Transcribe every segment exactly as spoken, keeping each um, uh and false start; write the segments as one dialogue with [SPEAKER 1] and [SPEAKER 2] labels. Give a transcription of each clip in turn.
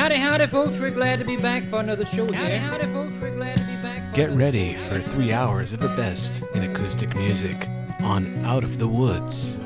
[SPEAKER 1] Howdy, howdy, folks. We're glad to be back for another show here. Howdy, howdy, folks. We're glad to be back for
[SPEAKER 2] Get ready for three hours of the best in acoustic music on Out of the Woods.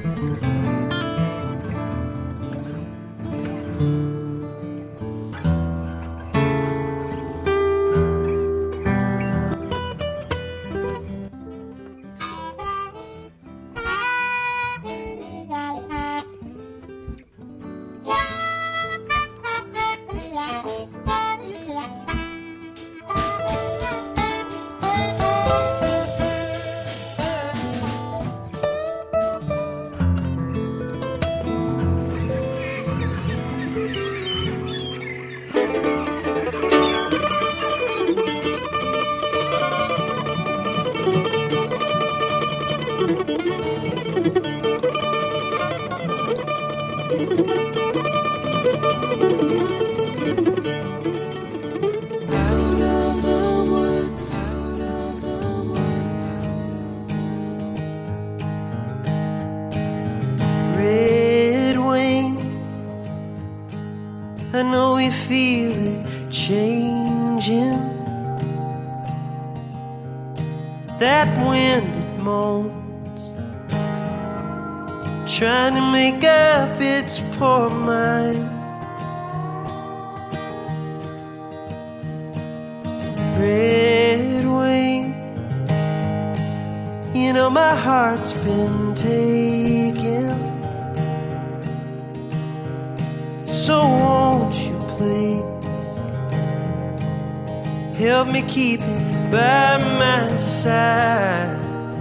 [SPEAKER 3] Keep it by my side.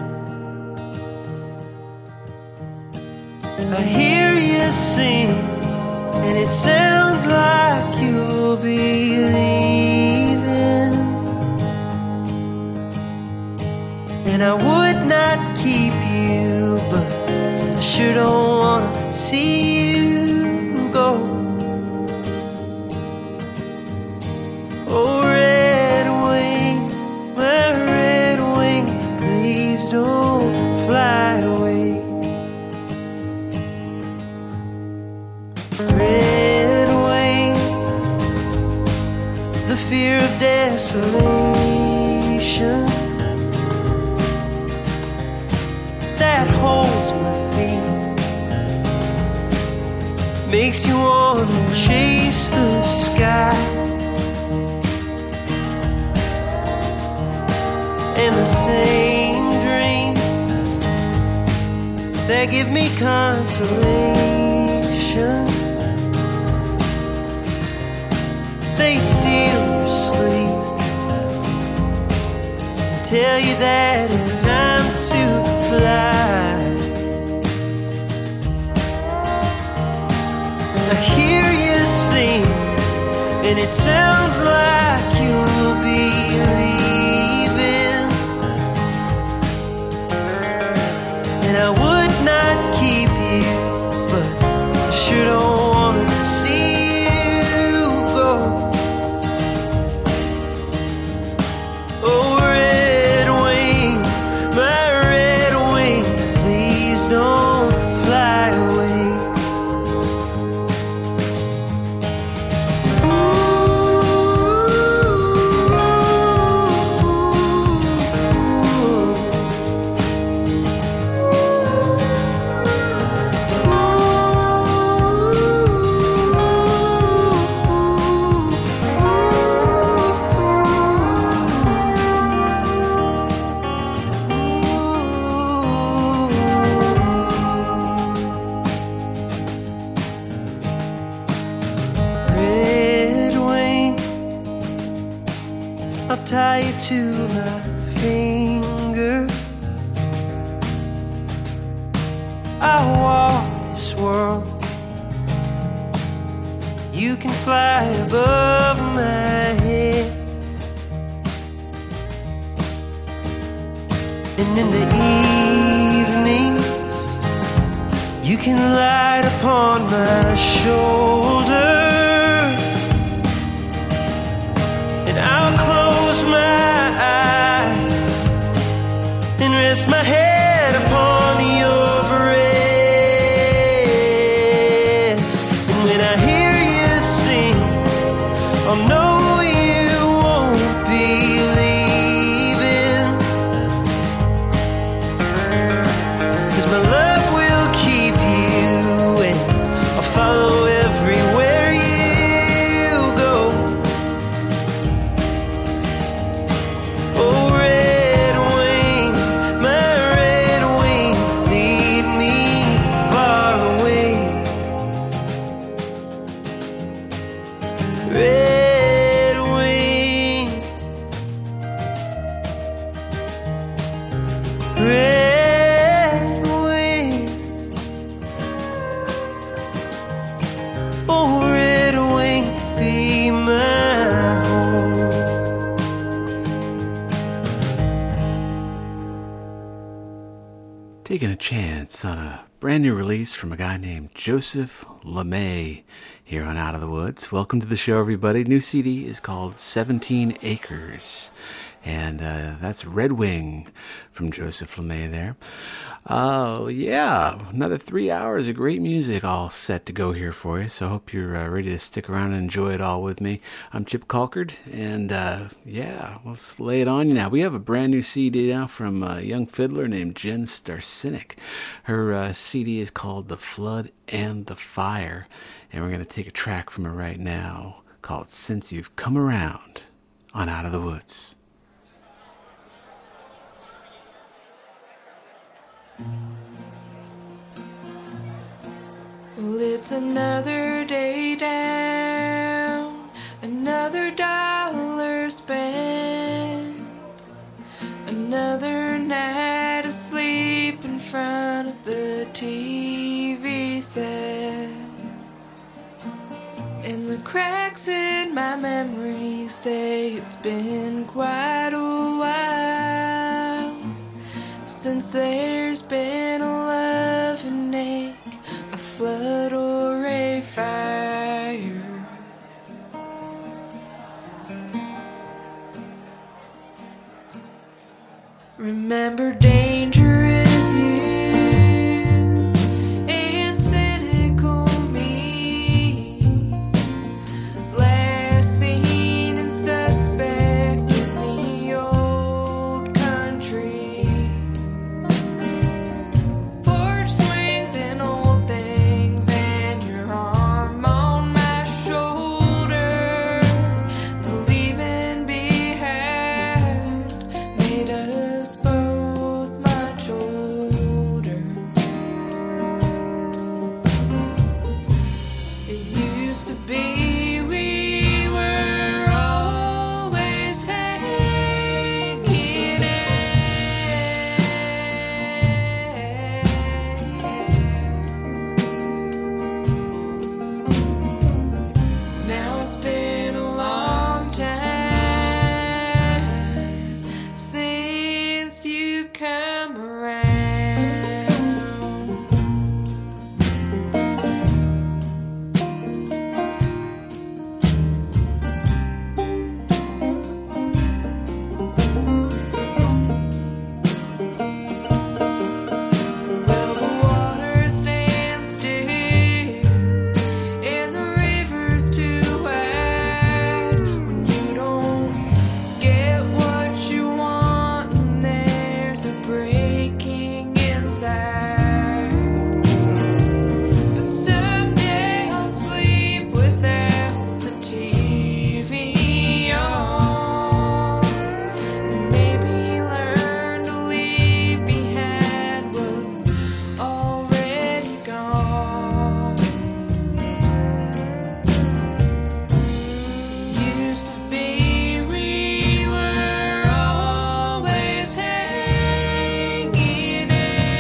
[SPEAKER 3] I hear you sing, and it sounds like you'll be leaving. And I would not keep you, but I sure don't wanna see you go. Oh, don't fly away. Red wing, the fear of desolation that holds my feet, makes you want to chase the sky. And the same that give me consolation, they steal your sleep, tell you that it's time to fly. I hear you sing, and it sounds like you'll be leaving. And I would not keep you, but I sure don't want to see you go. Oh, red wing, my red wing, please don't fly away. Tie you to my finger. I walk this world. You can fly above my head. And in the evenings, you can light upon my shoulder. And I'll close my eyes and rest my head upon your breast. And when I hear you sing,
[SPEAKER 2] taking a chance on a brand new release from a guy named Joseph LeMay here on Out of the Woods. Welcome to the show, everybody. New C D is called seventeen acres, and uh, that's Red Wing from Joseph LeMay there. Oh, uh, yeah, another three hours of great music all set to go here for you, so I hope you're uh, ready to stick around and enjoy it all with me. I'm Chip Colkard, and uh, yeah, let's lay it on you now. We have a brand new C D now from a young fiddler named Jen Starcynic. Her uh, C D is called The Flood and the Fire, and we're going to take a track from her right now called Since You've Come Around on Out of the Woods.
[SPEAKER 4] Well, it's another day down, another dollar spent, another night asleep in front of the T V set. And the cracks in my memory say it's been quite a while since there's been a love and ache, a flood or a fire. Remember dangerous you and cynical me, last seen and suspect in the old country. Porch swings and old things and your arm on my shoulder. The leaving behind made us both much older. It used to be we were always hanging out. Now it's been a long time since you've come around. Well, the water stands still and the river's too wide when you don't get what you want and there's a breaking inside. But someday I'll sleep without the T V on and maybe learn to leave behind what's already gone. It used to be we were always hanging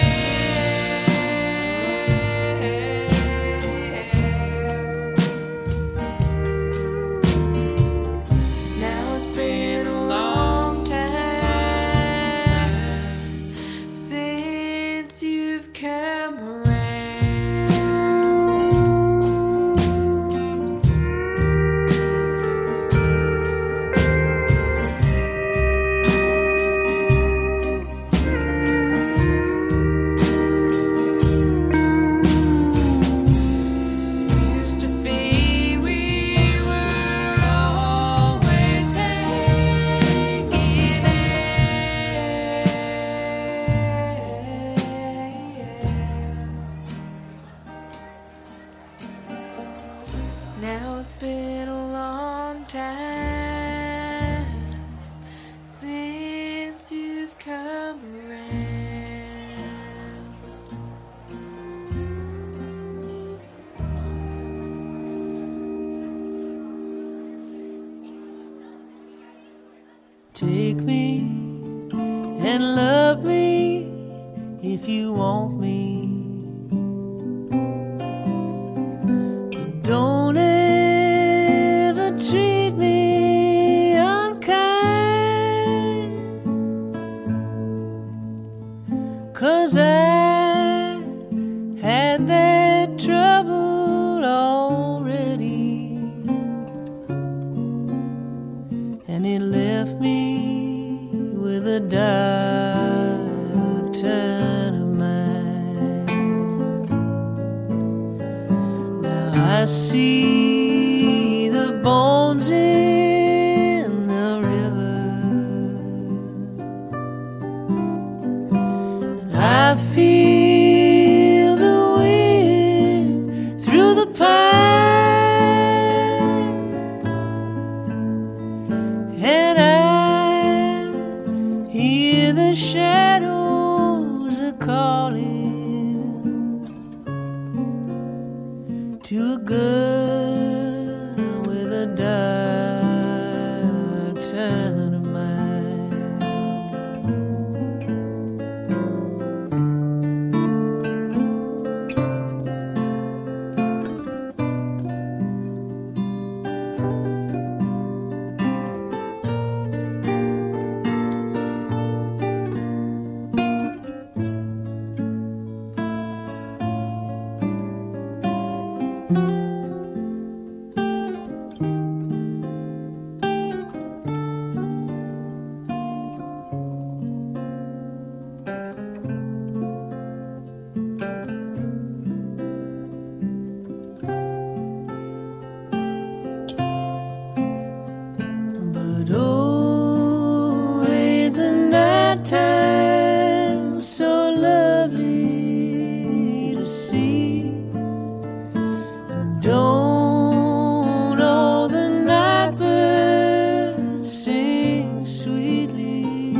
[SPEAKER 4] out. Now it's been a long time since you've come around. Used to be we were always hanging out. Now it's been a long time since you've come around.
[SPEAKER 3] Take me and love me if you want me. But don't ever treat me unkind, 'cause I and he left me with a dark turn of mind. Now I see the bones in the river, and I feel the wind through the pine. And I hear the shadows are calling to a girl with a dark turn of mind. But oh, ain't the night time so lovely to see? And don't all the night birds sing sweetly?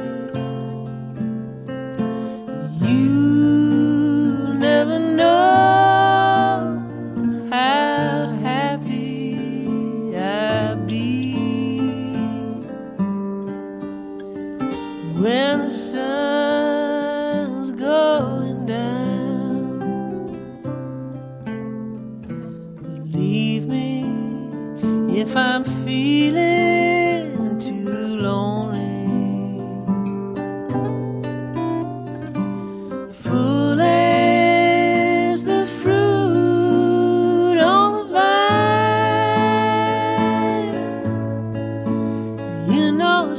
[SPEAKER 3] You'll never know how happy I'll be when the sun's going down. Believe me, if I'm feeling too lonely, full as the fruit on the vine, you know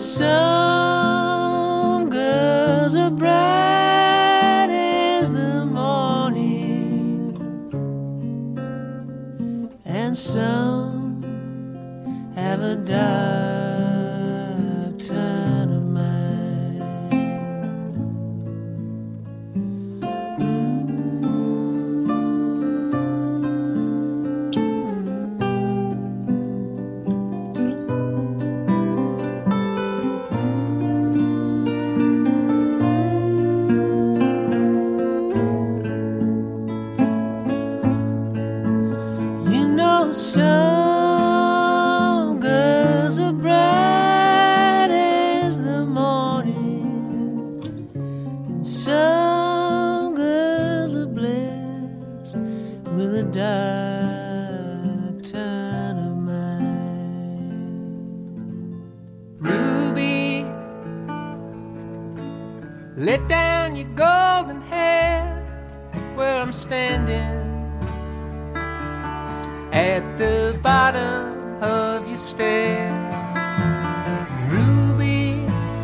[SPEAKER 3] some girls are bright as the morning, and some have a dark turn of mind. You know some girls are bright as the morning, and some girls are blessed with a dark turn of mind.
[SPEAKER 1] Ruby, let down your golden hair where I'm standing at the bottom of your stair. Ruby,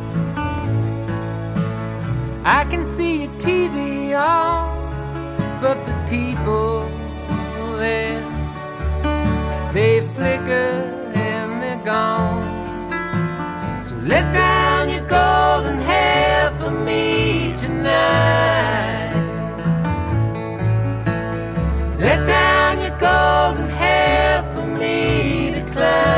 [SPEAKER 1] I can see your T V on, but the people there, they flicker and they're gone. So let down your golden hair for me tonight. Let down your golden hair for me to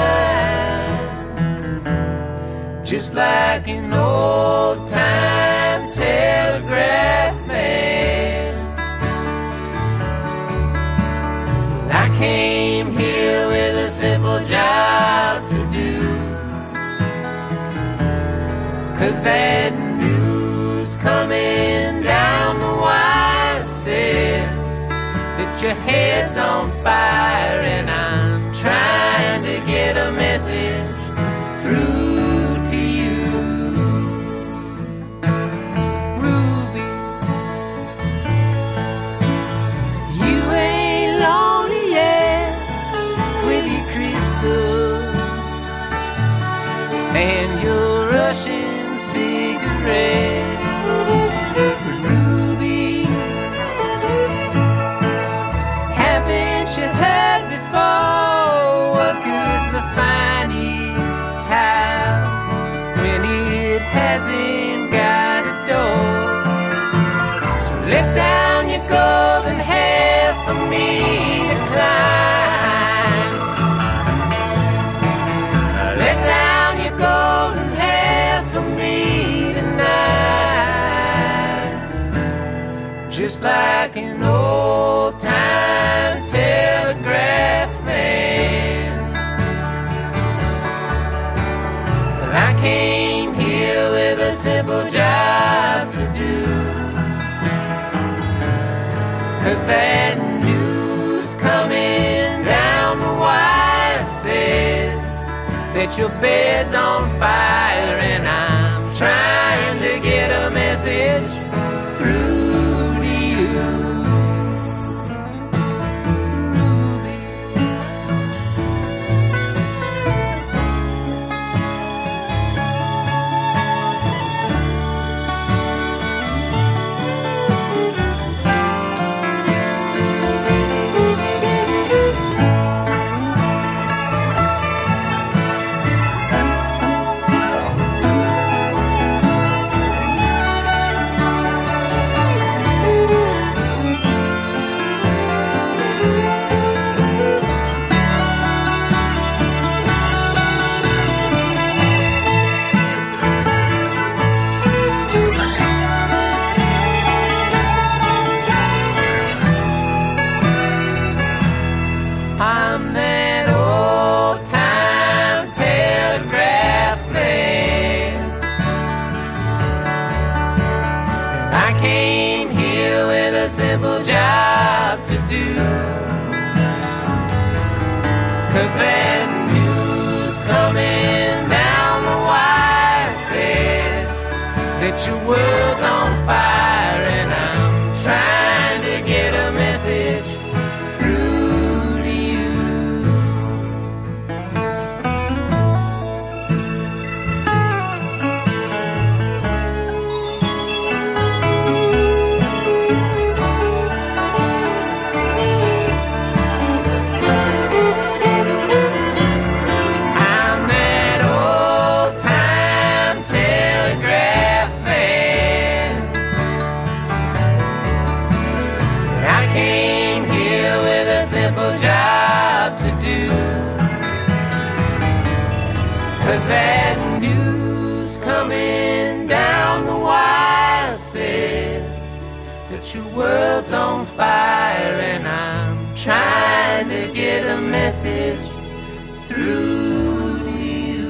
[SPEAKER 1] climb, just like an old-time telegraph man. I came here with a simple job to do, 'cause that news coming down the wire says that your head's on fire, and I'm trying to get a message through to you. Ruby, you ain't lonely yet with your crystal. and your Russian cigarette. But Ruby, haven't you heard before? What good's the finest tile when it hasn't got a door? So let down your golden hair for me to climb. Let down your golden hair for me tonight. Just like an old time telegraph man. Well, I came here with a simple job to do, 'cause that news coming down the wire says that your bed's on fire, and I'm trying to get a message through to you, Ruby. I'm that old time telegraph man, and I came here with a simple job to do, 'cause that news coming down the wire says that your world's on fire, and I'm trying to get a message through to you. I'm that old time telegraph man, and I came here with a simple job to do, 'cause that news coming down the wire says that your world's on fire, and I'm trying to get a message through to you.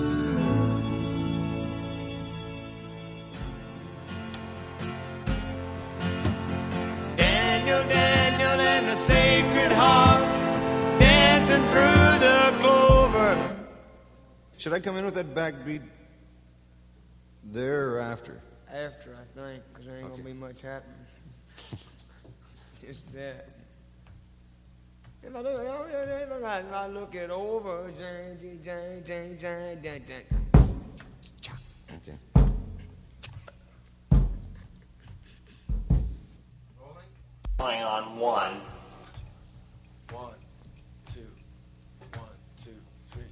[SPEAKER 5] Daniel, Daniel, and the Sacred Heart dancing through the clover. Should I come in with that backbeat there or after?
[SPEAKER 6] After, I think, because there ain't
[SPEAKER 5] Okay.
[SPEAKER 6] gonna be much happening. Just that. If I look, if I, if I look it over, jang, jang, jang, jang, jang, jang, jang.
[SPEAKER 5] Okay.
[SPEAKER 7] Going on one.
[SPEAKER 6] One, two, one, two, three.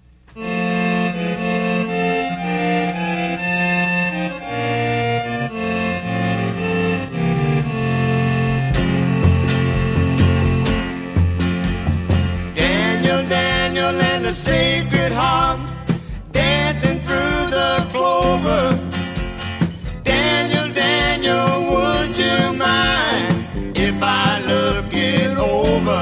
[SPEAKER 5] Daniel, Daniel, and the Sacred Heart dancing through the clover. Daniel, Daniel, would you mind if I look it over?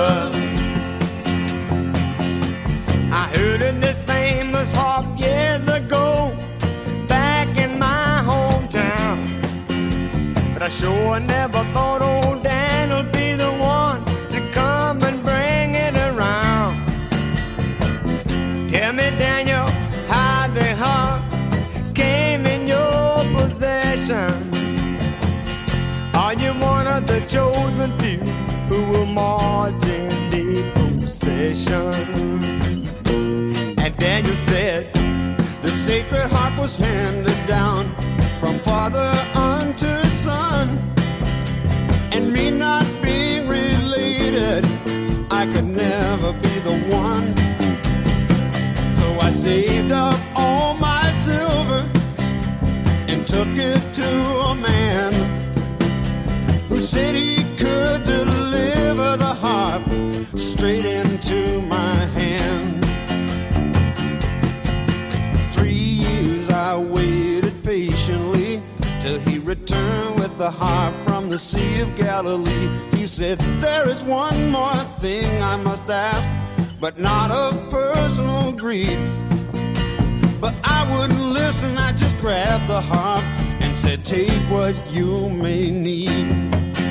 [SPEAKER 5] I heard of this famous harp years ago, back in my hometown, but I sure never thought old Dan'll be the one to come and bring it around. Tell me, Daniel, how the harp came in your possession. Are you one of the chosen few who will march in the procession? And Daniel said,
[SPEAKER 8] The sacred harp was handed down from father unto son, and me not being related, I could never be the one. So I saved up all my silver and took it to a man who said he could deliver the harp straight into my hand. I waited patiently till he returned with the harp from the Sea of Galilee. He said, there is one more thing I must ask, but not of personal greed. But I wouldn't listen, I just grabbed the harp and said, take what you may need.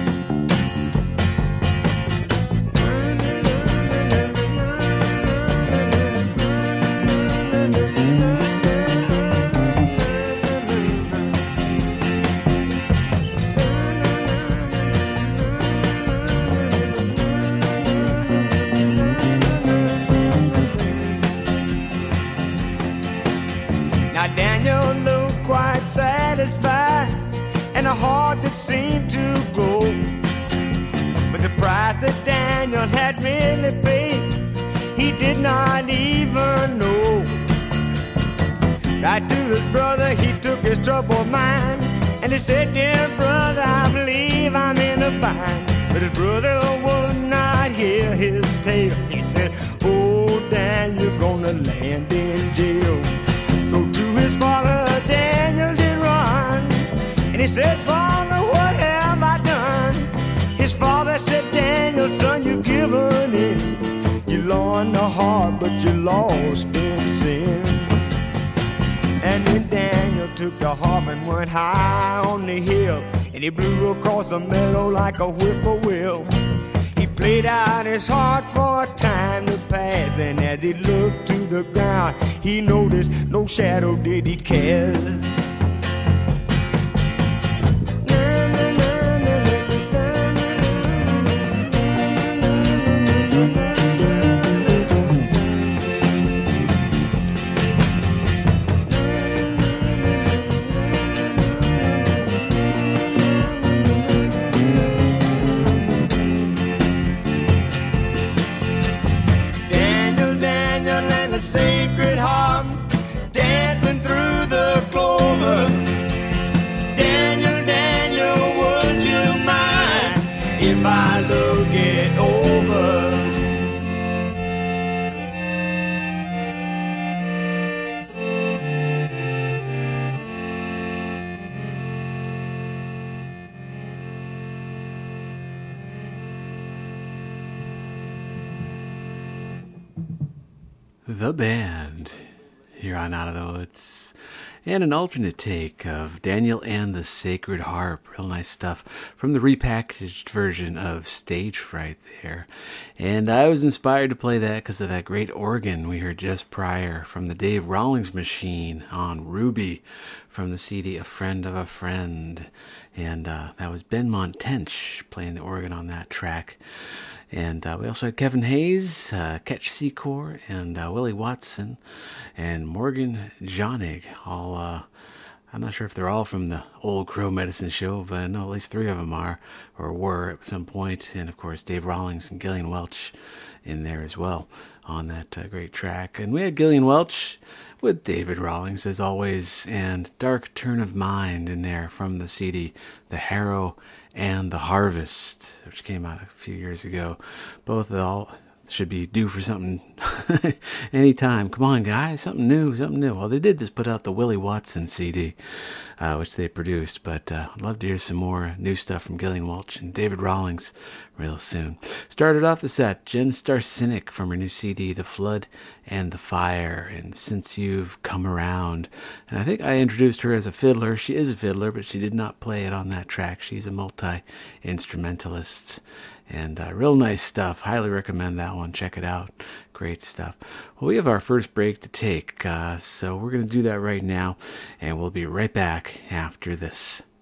[SPEAKER 6] Daniel looked quite satisfied and a heart that seemed to grow. But the price that Daniel had really paid, he did not even know. Right to his brother, he took his troubled mind and he said, dear brother, I believe I'm in a bind. But his brother would not hear his tale. He said, oh, Dan, you're gonna land in jail. So to his father, Daniel did run, and he said, Father, what have I done? His father said, Daniel, son, you've given in. You learned the harp, but you lost in sin. And when Daniel took the harp and went high on the hill, and he blew across the meadow like a whippoorwill, he played out his heart for a time to pass, and as he looked to the ground, he noticed no shadow did he cast. The sacred harp dancing through the clover. Daniel, Daniel, would you mind if I look it over?
[SPEAKER 2] The Band here on Out of the Woods, and an alternate take of Daniel and the Sacred Harp. Real nice stuff from the repackaged version of Stage Fright there. And I was inspired to play that because of that great organ we heard just prior from the Dave Rawlings Machine on Ruby from the C D A Friend of a Friend. And uh, that was Ben Montench playing the organ on that track. And uh, we also had Kevin Hayes, uh, Ketch Secor, and uh, Willie Watson, and Morgan Jonig. All, uh, I'm not sure if they're all from the Old Crow Medicine Show, but I know at least three of them are, or were at some point. And of course, Dave Rawlings and Gillian Welch in there as well on that uh, great track. And we had Gillian Welch with David Rawlings, as always, and Dark Turn of Mind in there from the C D, The Harrow and The Harvest, which came out a few years ago. Both all should be due for something anytime. Come on, guys, something new, something new. Well, they did just put out the Willie Watson C D, uh, which they produced, but uh, I'd love to hear some more new stuff from Gillian Welch and David Rawlings real soon. Started off the set, Jen Starcynic from her new C D, The Flood and the Fire, and Since You've Come Around. And I think I introduced her as a fiddler. She is a fiddler, but she did not play it on that track. She's a multi-instrumentalist. And uh, real nice stuff. Highly recommend that one. Check it out. Great stuff. Well, we have our first break to take, uh, so we're going to do that right now, and we'll be right back after this.